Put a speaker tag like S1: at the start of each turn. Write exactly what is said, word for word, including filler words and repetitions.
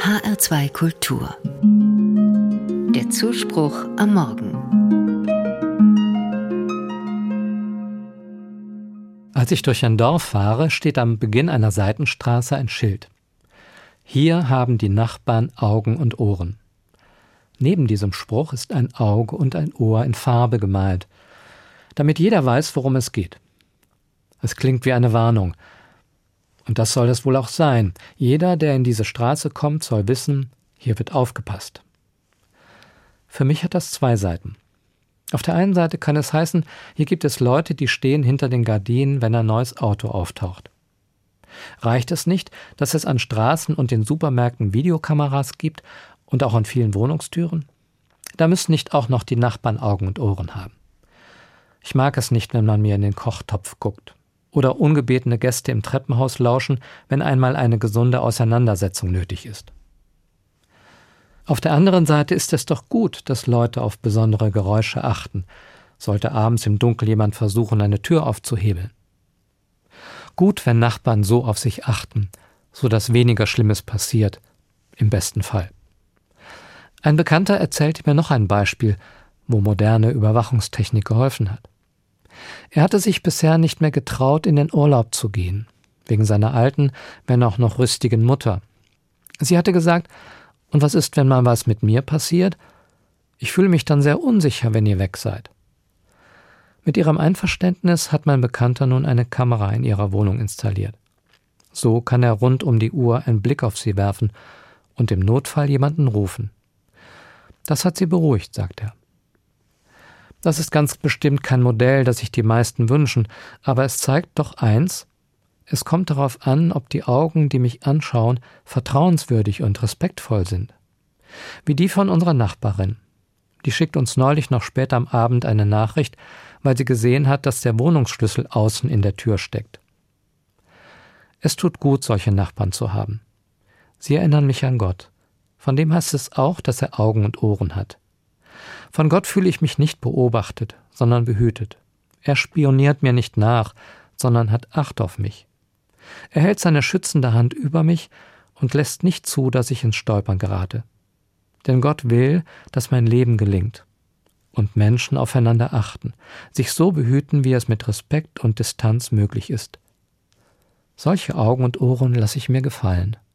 S1: H R zwei Kultur. Der Zuspruch am Morgen.
S2: Als ich durch ein Dorf fahre, steht am Beginn einer Seitenstraße ein Schild. Hier haben die Nachbarn Augen und Ohren. Neben diesem Spruch ist ein Auge und ein Ohr in Farbe gemalt, damit jeder weiß, worum es geht. Es klingt wie eine Warnung. Und das soll es wohl auch sein. Jeder, der in diese Straße kommt, soll wissen, hier wird aufgepasst. Für mich hat das zwei Seiten. Auf der einen Seite kann es heißen, hier gibt es Leute, die stehen hinter den Gardinen, wenn ein neues Auto auftaucht. Reicht es nicht, dass es an Straßen und in Supermärkten Videokameras gibt und auch an vielen Wohnungstüren? Da müssen nicht auch noch die Nachbarn Augen und Ohren haben. Ich mag es nicht, wenn man mir in den Kochtopf guckt. Oder ungebetene Gäste im Treppenhaus lauschen, wenn einmal eine gesunde Auseinandersetzung nötig ist. Auf der anderen Seite ist es doch gut, dass Leute auf besondere Geräusche achten, sollte abends im Dunkeln jemand versuchen, eine Tür aufzuhebeln. Gut, wenn Nachbarn so auf sich achten, so dass weniger Schlimmes passiert, im besten Fall. Ein Bekannter erzählte mir noch ein Beispiel, wo moderne Überwachungstechnik geholfen hat. Er hatte sich bisher nicht mehr getraut, in den Urlaub zu gehen, wegen seiner alten, wenn auch noch rüstigen Mutter. Sie hatte gesagt, und was ist, wenn mal was mit mir passiert? Ich fühle mich dann sehr unsicher, wenn ihr weg seid. Mit ihrem Einverständnis hat mein Bekannter nun eine Kamera in ihrer Wohnung installiert. So kann er rund um die Uhr einen Blick auf sie werfen und im Notfall jemanden rufen. Das hat sie beruhigt, sagt er. Das ist ganz bestimmt kein Modell, das sich die meisten wünschen, aber es zeigt doch eins: Es kommt darauf an, ob die Augen, die mich anschauen, vertrauenswürdig und respektvoll sind. Wie die von unserer Nachbarin. Die schickt uns neulich noch später am Abend eine Nachricht, weil sie gesehen hat, dass der Wohnungsschlüssel außen in der Tür steckt. Es tut gut, solche Nachbarn zu haben. Sie erinnern mich an Gott. Von dem heißt es auch, dass er Augen und Ohren hat. Von Gott fühle ich mich nicht beobachtet, sondern behütet. Er spioniert mir nicht nach, sondern hat Acht auf mich. Er hält seine schützende Hand über mich und lässt nicht zu, dass ich ins Stolpern gerate. Denn Gott will, dass mein Leben gelingt und Menschen aufeinander achten, sich so behüten, wie es mit Respekt und Distanz möglich ist. Solche Augen und Ohren lasse ich mir gefallen.